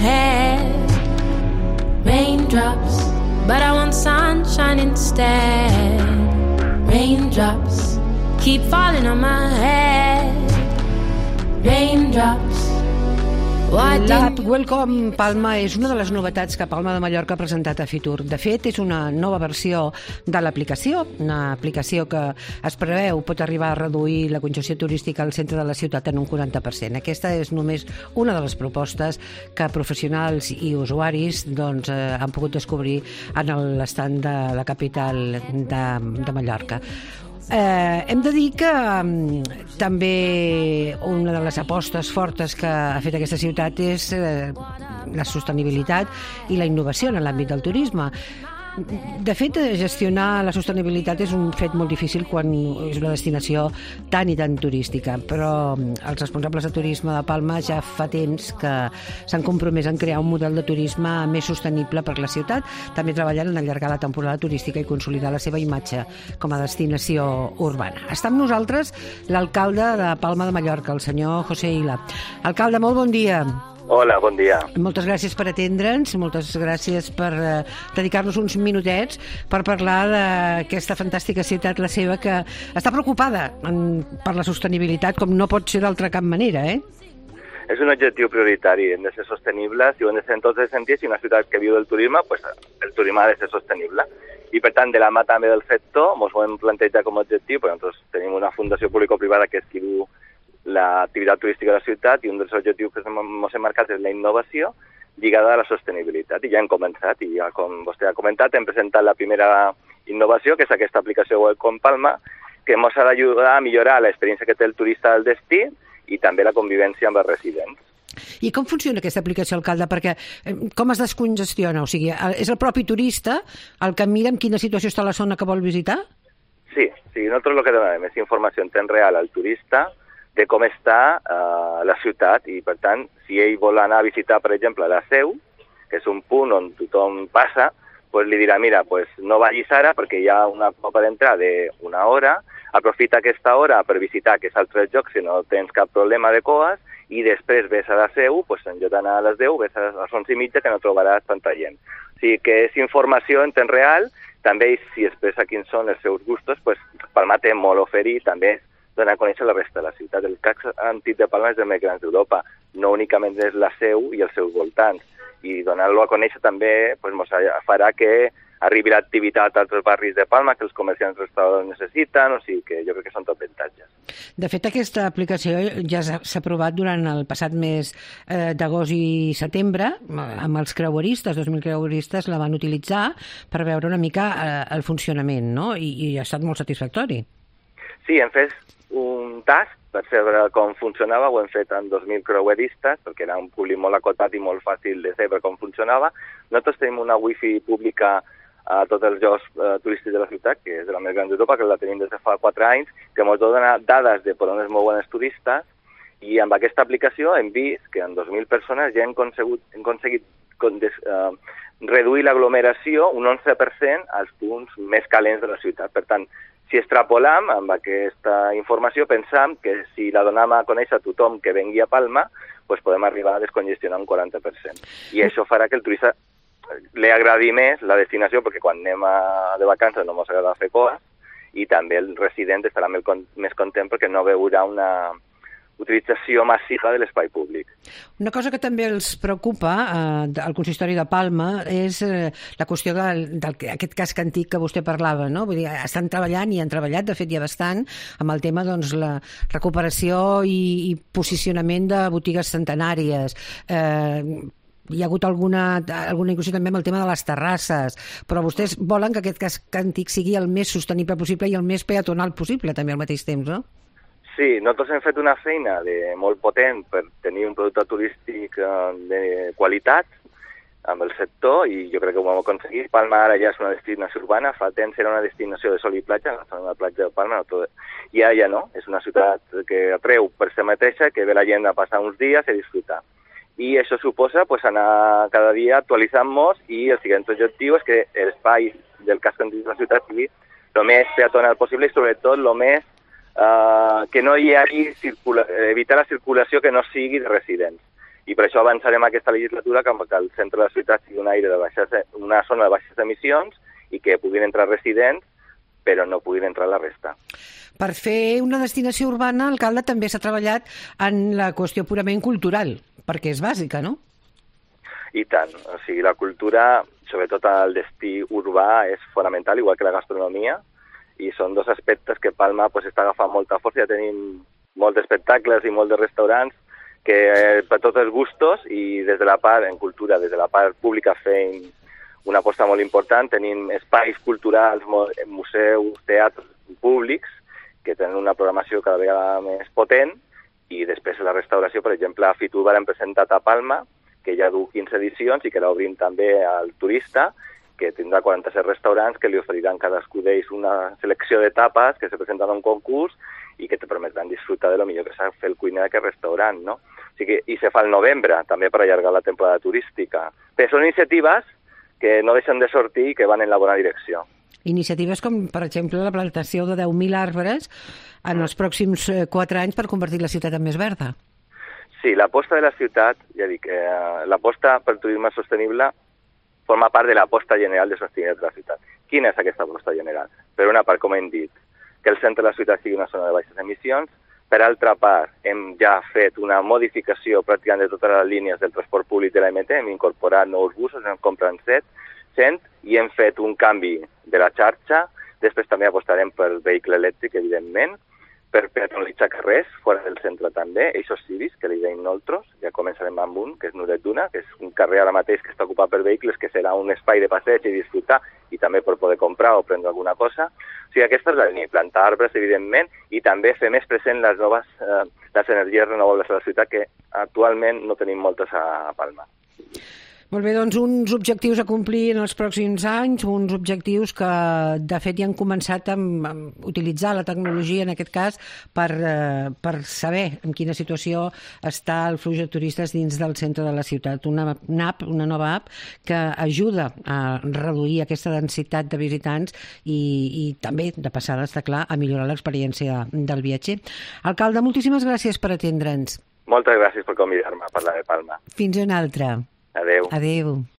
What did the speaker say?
head. Raindrops, but I want sunshine instead. Raindrops keep falling on my head. Raindrops. L'app Welcome Palma és una de les novetats que Palma de Mallorca ha presentat a Fitur. De fet, és una nova versió de l'aplicació, una aplicació que es preveu pot arribar a reduir la congestió turística al centre de la ciutat en un 40%. Aquesta és només una de les propostes que professionals i usuaris han pogut descobrir en l'estand de la capital de Mallorca. Hem de dir que també una de les apostes fortes que ha fet aquesta ciutat és la sostenibilitat i la innovació en l'àmbit del turisme. De fet, gestionar la sostenibilitat és un fet molt difícil quan és una destinació tan i tan turística, però els responsables de turisme de Palma ja fa temps que s'han compromès en crear un model de turisme més sostenible per la ciutat, també treballant en allargar la temporada turística i consolidar la seva imatge com a destinació urbana. Està amb nosaltres l'alcalde de Palma de Mallorca, el senyor José Ila. Alcalde, molt bon dia. Hola, bon dia. Moltes gràcies per atendre'ns, moltes gràcies per dedicar-nos uns minutets per parlar d'aquesta fantàstica ciutat, la seva, que està preocupada per la sostenibilitat, com no pot ser d'altra cap manera, És un objectiu prioritari, hem de ser sostenibles, i ho hem de ser en tots els sentits, i una ciutat que viu del turisme, pues, el turisme ha de ser sostenible. I, per tant, de la mà també del sector, ens ho hem plantejat com a objectiu, perquè nosaltres tenim una fundació público-privada que és qui du l'activitat turística de la ciutat, i un dels objectius que ens hem marcat és la innovació lligada a la sostenibilitat. I ja hem començat, i ja com vostè ha comentat, hem presentat la primera innovació, que és aquesta aplicació Welcome Palma, que ens ha d'ajudar a millorar l'experiència que té el turista del destí i també la convivència amb els residents. I com funciona aquesta aplicació, alcalde? Perquè com es descongestiona? O sigui, és el propi turista el que mira en quina situació està la zona que vol visitar? Sí, nosaltres el que donem és informació en temps real al turista de com està la ciutat, i per tant, si ell vol anar a visitar, per exemple, la Seu, que és un punt on tothom passa, pues li dirà, mira, pues no vagis ara perquè hi ha una copa d'entrada d'una hora, aprofita aquesta hora per visitar aquests altres llocs si no tens cap problema de coes, i després ves a la Seu, pues en lloc d'anar a les 10, ves a les 11:30, que no trobaràs tanta gent. O sigui que és informació en temps real, també si expressa quins són els seus gustos, pues Palma té molt a oferir, també donar a conèixer la resta de la ciutat. El casc antic de Palma és el més gran d'Europa, no únicament és la Seu i els seus voltants, i donar-lo a conèixer també farà que arribi l'activitat a altres barris de Palma que els comerciants restaurants necessiten, o sigui que jo crec que són tot avantatges. De fet, aquesta aplicació ja s'ha aprovat durant el passat mes d'agost i setembre, amb els creueristes, 2.000 creueristes la van utilitzar per veure una mica el funcionament, no? I ha estat molt satisfactori. Sí, hem fet un tast per saber com funcionava, ho hem fet amb 2.000 creueristes, perquè era un públic molt acotat i molt fàcil de saber com funcionava. Nosaltres tenim una wifi pública a tots els llocs turístics de la ciutat, que és de la més gran d'Europa, que la tenim des de fa 4 anys, que ens dona dades de per on es mouen els turistes, i amb aquesta aplicació hem vist que en 2.000 persones ja hem aconseguit reduir l'aglomeració un 11% als punts més calents de la ciutat. Per tant, si extrapolam amb aquesta informació, pensam que si la donem a conèixer a tothom que vengui a Palma, doncs podem arribar a descongestionar un 40%. I això farà que el turista li agradi més la destinació, perquè quan anem de vacances no ens agrada fer coses, i també el resident estarà més content perquè no veurà una utilització massiva de l'espai públic. Una cosa que també els preocupa al consistori de Palma és la qüestió d'aquest casc antic que vostè parlava, no? Vull dir, estan treballant i han treballat, de fet ja bastant, amb el tema la recuperació i posicionament de botigues centenàries. Hi ha hagut alguna inclusió també amb el tema de les terrasses, però vostès volen que aquest casc antic sigui el més sostenible possible i el més peatonal possible també al mateix temps, no? Sí, nosaltres hem fet una feina molt potent per tenir un producte turístic de qualitat amb el sector, i jo crec que ho hem aconseguit. Palma ara ja és una destinació urbana, fa temps era una destinació de sol i platja, la zona de platja de Palma, i ara ja no, és una ciutat que atreu per si mateixa, que ve la gent a passar uns dies i a disfrutar. I això suposa anar cada dia actualitzant-nos, i el següent objectiu és que l'espai del casc antic de la ciutat sigui el més peatonal possible i sobretot el més que no hi hagi evitar la circulació que no sigui de residents. I per això avançarem aquesta legislatura que el centre de la ciutat sigui una zona de baixes emissions i que puguin entrar residents, però no puguin entrar la resta. Per fer una destinació urbana, alcalde, també s'ha treballat en la qüestió purament cultural, perquè és bàsica, no? I tant. O sigui, la cultura, sobretot el destí urbà, és fonamental, igual que la gastronomia, i són dos aspectes que Palma està agafant molta força. Ja tenim molts espectacles i molts de restaurants que per tots els gustos, i des de la part, en cultura, des de la part pública fem una aposta molt important. Tenim espais culturals, museus, teatres públics, que tenen una programació cada vegada més potent, i després la restauració, per exemple, a Fitur l'hem presentat a Palma, que ja du 15 edicions i que l'obrim també al turista, que tindrà 47 restaurants que li oferiran cadascú d'ells una selecció de tapes que se presenten a un concurs i que te permetran disfrutar de lo millor que sap fer el cuiner d'aquest restaurant, no? O sigui, i se fa al novembre, també per allargar la temporada turística. Però són iniciatives que no deixen de sortir i que van en la bona direcció. Iniciatives com, per exemple, la plantació de 10.000 arbres en els pròxims 4 anys per convertir la ciutat en més verda. Sí, l'aposta de la ciutat, ja dic, l'aposta per turisme sostenible forma part de l'aposta general de sostenibilitat de la ciutat. Quina és aquesta aposta general? Per una part, com hem dit, que el centre de la ciutat sigui una zona de baixes emissions. Per altra part, hem ja fet una modificació pràcticament de totes les línies del transport públic de la MT, hem incorporat nous busos, hem comprat 100 i hem fet un canvi de la xarxa. Després també apostarem pel vehicle elèctric, evidentment, per peatonalitzar carrers fora del centre també, eixos cívics, que li deim nosaltres. Ja començarem amb un, que és Nuret Duna, que és un carrer ara mateix que està ocupat per vehicles, que serà un espai de passeig i disfrutar, i també per poder comprar o prendre alguna cosa. O sigui, aquesta és la línia, plantar arbres, evidentment, i també fer més present les energies renovables a la ciutat, que actualment no tenim moltes a Palma. Molt bé, doncs uns objectius a complir en els pròxims anys, uns objectius que de fet ja han començat a utilitzar la tecnologia en aquest cas per saber en quina situació està el flux de turistes dins del centre de la ciutat. Una nova app que ajuda a reduir aquesta densitat de visitants i també, de passada, està clar, a millorar l'experiència del viatger. Alcalde, moltíssimes gràcies per atendre'ns. Moltes gràcies per convidar-me a parlar de Palma. Fins una altra. Adéu. Adéu.